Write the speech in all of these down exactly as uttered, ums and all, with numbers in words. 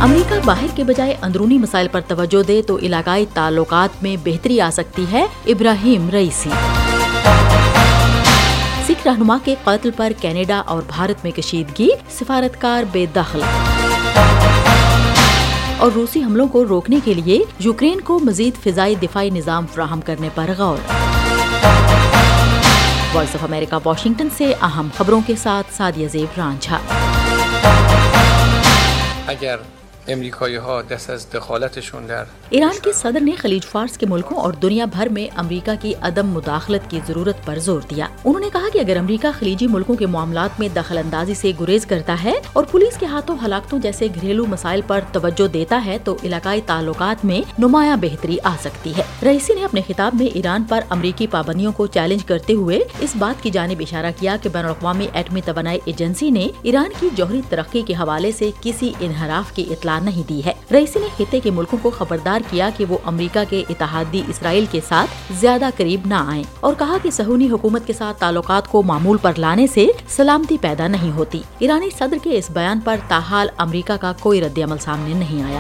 امریکہ باہر کے بجائے اندرونی مسائل پر توجہ دے تو علاقائی تعلقات میں بہتری آ سکتی ہے، ابراہیم رئیسی۔ سکھ رہنما کے قتل پر کینیڈا اور بھارت میں کشیدگی، سفارتکار بے دخل۔ اور روسی حملوں کو روکنے کے لیے یوکرین کو مزید فضائی دفاعی نظام فراہم کرنے پر غور۔ وائس آف امریکہ واشنگٹن سے اہم خبروں کے ساتھ سعدیہ زیب رانجھا۔ اگر امریکایی ها دست از دخالتشون در ایران کے صدر نے خلیج فارس کے ملکوں اور دنیا بھر میں امریکہ کی عدم مداخلت کی ضرورت پر زور دیا۔ انہوں نے کہا کہ اگر امریکہ خلیجی ملکوں کے معاملات میں دخل اندازی سے گریز کرتا ہے اور پولیس کے ہاتھوں ہلاکتوں جیسے گھریلو مسائل پر توجہ دیتا ہے تو علاقائی تعلقات میں نمایاں بہتری آ سکتی ہے۔ رئیسی نے اپنے خطاب میں ایران پر امریکی پابندیوں کو چیلنج کرتے ہوئے اس بات کی جانب اشارہ کیا کہ بین الاقوامی ایٹمی توانائی ایجنسی نے ایران کی جوہری ترقی کے حوالے سے کسی انحراف کی اطلاع نہیں دی ہے۔ رئیسی نے خطے کے ملکوں کو خبردار کیا کہ وہ امریکہ کے اتحادی اسرائیل کے ساتھ زیادہ قریب نہ آئیں اور کہا کہ صہیونی حکومت کے ساتھ تعلقات کو معمول پر لانے سے سلامتی پیدا نہیں ہوتی۔ ایرانی صدر کے اس بیان پر تاحال امریکہ کا کوئی رد عمل سامنے نہیں آیا۔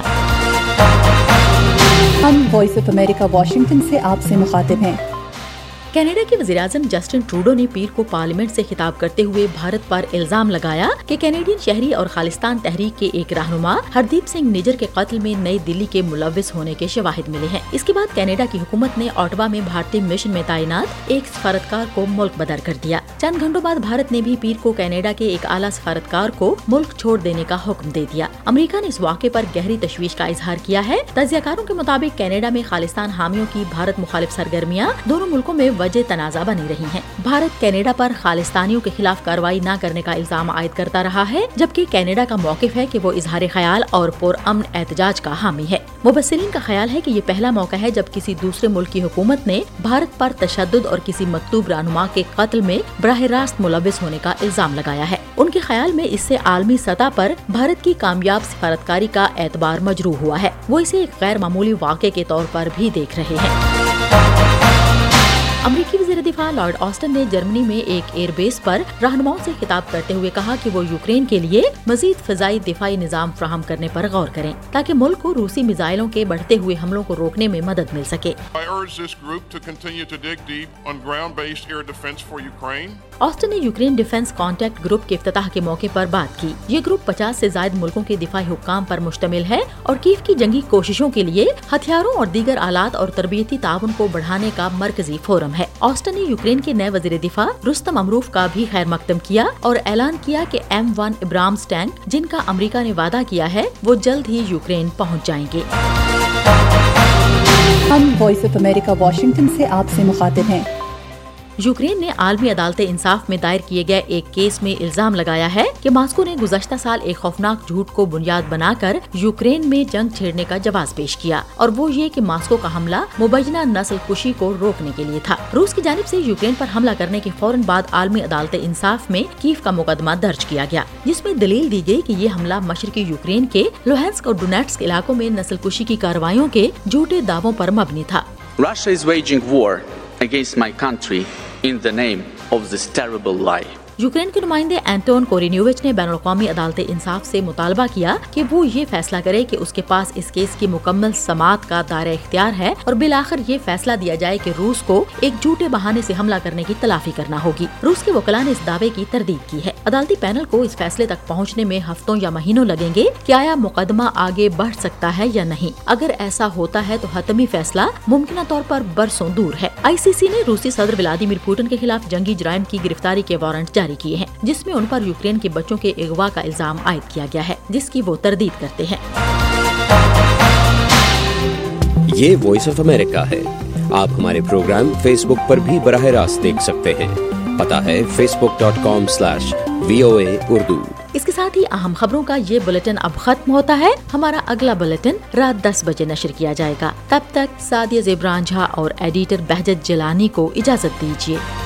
ہم وائس آف امریکہ واشنگٹن سے آپ سے مخاطب ہیں۔ کینیڈا کے وزیراعظم جسٹن ٹروڈو نے پیر کو پارلیمنٹ سے خطاب کرتے ہوئے بھارت پر الزام لگایا کہ کینیڈین شہری اور خالصتان تحریک کے ایک رہنما ہردیپ سنگھ نجر کے قتل میں نئی دلی کے ملوث ہونے کے شواہد ملے ہیں۔ اس کے بعد کینیڈا کی حکومت نے اوٹوا میں بھارتی مشن میں تعینات ایک سفارتکار کو ملک بدر کر دیا۔ چند گھنٹوں بعد بھارت نے بھی پیر کو کینیڈا کے ایک اعلیٰ سفارتکار کو ملک چھوڑ دینے کا حکم دے دیا۔ امریکہ نے اس واقعے پر گہری تشویش کا اظہار کیا ہے۔ تجزیہ کاروں کے مطابق کینیڈا میں خالصتان حامیوں کی بھارت مخالف سرگرمیاں دونوں ملکوں میں وجہ تنازع بنی رہی ہیں۔ بھارت کینیڈا پر خالصتانیوں کے خلاف کارروائی نہ کرنے کا الزام عائد کرتا رہا ہے، جبکہ کینیڈا کا موقف ہے کہ وہ اظہار خیال اور پرامن احتجاج کا حامی ہے۔ مبصرین کا خیال ہے کہ یہ پہلا موقع ہے جب کسی دوسرے ملک کی حکومت نے بھارت پر تشدد اور کسی مطلوب رہنما کے قتل میں براہ راست ملوث ہونے کا الزام لگایا ہے۔ ان کے خیال میں اس سے عالمی سطح پر بھارت کی کامیاب سفارتکاری کا اعتبار مجروح ہوا ہے۔ وہ اسے ایک غیر معمولی واقعے کے طور پر بھی دیکھ رہے ہیں۔ امریکی وزیر دفاع لارڈ آسٹن نے جرمنی میں ایک ایئر بیس پر رہنماؤں سے خطاب کرتے ہوئے کہا کہ وہ یوکرین کے لیے مزید فضائی دفاعی نظام فراہم کرنے پر غور کریں تاکہ ملک کو روسی میزائلوں کے بڑھتے ہوئے حملوں کو روکنے میں مدد مل سکے۔ آسٹن نے یوکرین ڈیفنس کانٹیکٹ گروپ کے افتتاح کے موقع پر بات کی۔ یہ گروپ پچاس سے زائد ملکوں کے دفاعی حکام پر مشتمل ہے اور کیف کی جنگی کوششوں کے لیے ہتھیاروں اور دیگر آلات اور تربیتی تعاون کو بڑھانے کا مرکزی فورم ہے۔ آسٹن نے یوکرین کے نئے وزیر دفاع رستم امروف کا بھی خیر مقدم کیا اور اعلان کیا کہ ایم ون ابرامز ٹینک جن کا امریکہ نے وعدہ کیا ہے وہ جلد ہی یوکرین پہنچ جائیں گے۔ ہم وائس آف امریکہ واشنگٹن سے آپ سے مخاطب ہیں۔ یوکرین نے عالمی عدالت انصاف میں دائر کیے گئے ایک کیس میں الزام لگایا ہے کہ ماسکو نے گزشتہ سال ایک خوفناک جھوٹ کو بنیاد بنا کر یوکرین میں جنگ چھیڑنے کا جواز پیش کیا، اور وہ یہ کہ ماسکو کا حملہ مبینہ نسل کشی کو روکنے کے لیے تھا۔ روس کی جانب سے یوکرین پر حملہ کرنے کے فوراً بعد عالمی عدالت انصاف میں کیف کا مقدمہ درج کیا گیا، جس میں دلیل دی گئی کہ یہ حملہ مشرقی یوکرین کے لوہانسک اور ڈونیٹسک علاقوں میں نسل کشی کی کارروائیوں کے جھوٹے دعووں پر مبنی تھا۔ Russia is waging war against my country in the name of this terrible lie. Ukraine کے نمائندے اینٹون کورینیووچ نے بین الاقوامی عدالت انصاف سے مطالبہ کیا کہ وہ یہ فیصلہ کرے کہ اس کے پاس اس کیس کی مکمل سماعت کا دائرہ اختیار ہے اور بالآخر یہ فیصلہ دیا جائے کہ روس کو ایک جھوٹے بہانے سے حملہ کرنے کی تلافی کرنا ہوگی۔ روس کے وکلاء نے اس دعوے کی تردید کی ہے۔ عدالتی پینل کو اس فیصلے تک پہنچنے میں ہفتوں یا مہینوں لگیں گے کہ آیا مقدمہ آگے بڑھ سکتا ہے یا نہیں۔ اگر ایسا ہوتا ہے تو حتمی فیصلہ ممکنہ طور پر برسوں دور ہے۔ آئی سی سی نے روسی صدر ولادیمیر پوٹن کے خلاف جنگی جرائم کی گرفتاری کے وارنٹ جاری کیے ہیں، جس میں ان پر یوکرین کے بچوں کے اغوا کا الزام عائد کیا گیا ہے، جس کی وہ تردید کرتے ہیں۔ یہ وائس آف امریکہ ہے۔ آپ ہمارے پروگرام فیس بک پر بھی براہ راست دیکھ سکتے ہیں۔ پتہ ہے facebook dot com slash V O A Urdu. اس کے ساتھ ہی اہم خبروں کا یہ بلیٹن اب ختم ہوتا ہے۔ ہمارا اگلا بلیٹن رات دس بجے نشر کیا جائے گا۔ تب تک سعدیہ زیب رانجھا اور ایڈیٹر بہجت جیلانی کو اجازت دیجیے۔